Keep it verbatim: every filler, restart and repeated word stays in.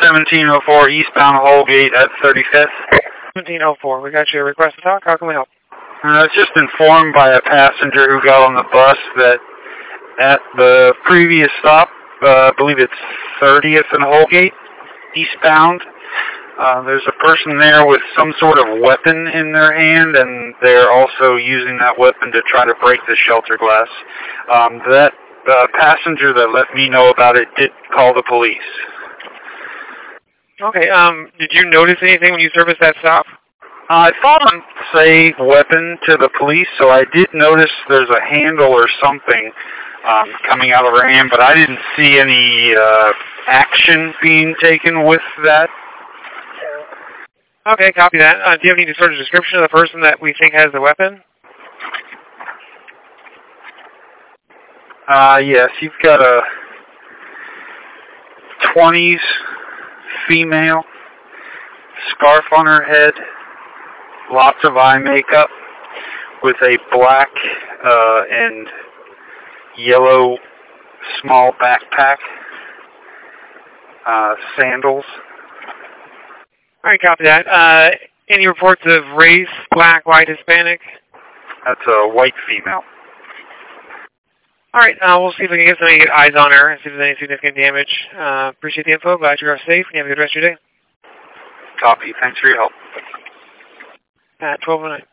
seventeen oh four eastbound Holgate at thirty-fifth. seventeen oh four, we got your request to talk. How can we help? I was just informed by a passenger who got on the bus that at the previous stop, uh, I believe it's thirtieth and Holgate, eastbound, uh, there's a person there with some sort of weapon in their hand, and they're also using that weapon to try to break the shelter glass. Um, that uh, passenger that let me know about it did call the police. Okay, um, did you notice anything when you serviced that stop? Uh, I thought I'd say weapon to the police, so I did notice there's a handle or something um, coming out of her hand, but I didn't see any uh, action being taken with that. Okay, copy that. Uh, do you have any sort of description of the person that we think has the weapon? Uh, yes, you've got a twenties female, scarf on her head, lots of eye makeup, with a black uh, and yellow small backpack, uh, sandals. All right, copy that. Uh, any reports of race, black, white, Hispanic? That's a white female. All right, uh, we'll see if we can get some any eyes on her and see if there's any significant damage. Uh, appreciate the info. Glad you're safe. You have a good rest of your day. Copy. Thanks for your help. At twelve oh nine.